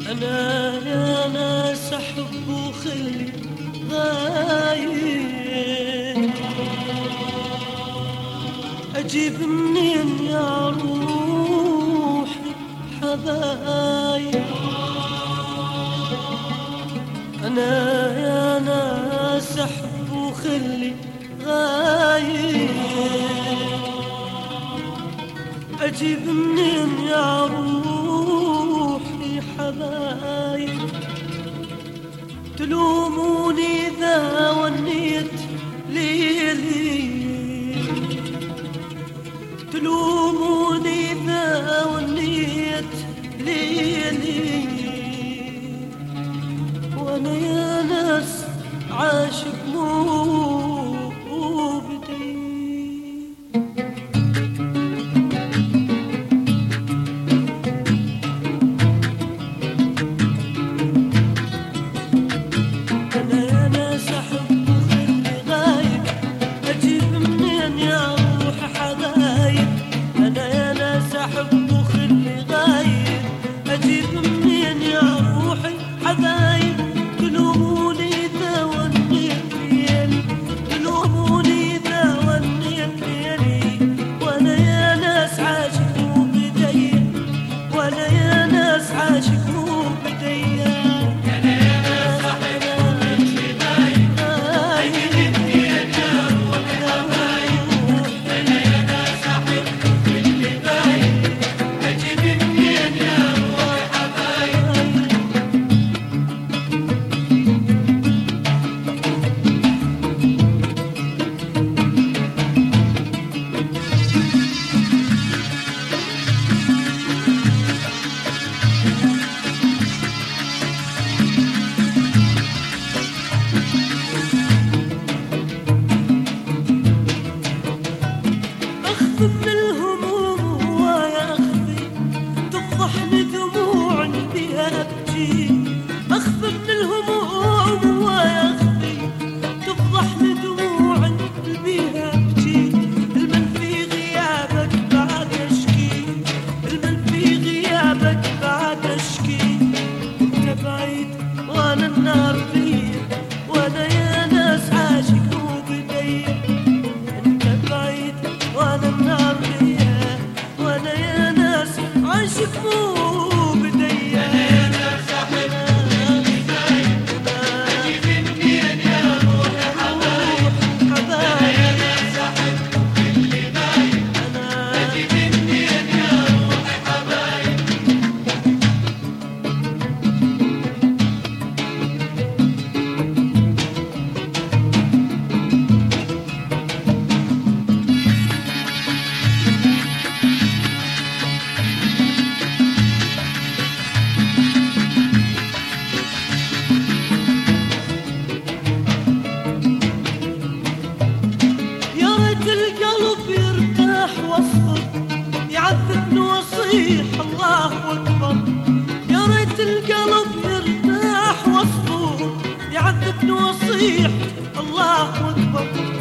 أنا يا ناس أحب وخلي غايب، أجيب منين يا روحي حبايب. أنا يا ناس أحب وخلي غايب، أجيب منين يا روحي حبايب. تلوموني إذا ونيت ليلي، تلوموني إذا ونيت ليلي، وأنا يا ناس عاشق مو بدي. من الهموم هوايا أخفي، تفضحني دموع بها أبكي. أخفي من الهموم هوايا أخفي، تفضحني دموع بها أبكي. المن في غيابك بعد أشكي، المن في غيابك بعد أشكي. أنت بعيد وأنا النار فيا، وأنا يا ناس عاشق وبدي. أنت بعيد وأنا النار فيا، وأنا يا ناس عاشق مو بدي. أنا يا ناس أحب وبداية، أجيب منين يا روح حبايب. أنا يا ناس أحب وكل بايب، أجيب منين يا روح حبايب. القلب يرتاح واصبر، يعذبني واصيح الله اكبر. يا ريت القلب يرتاح واصبر، يعذبني واصيح الله اكبر.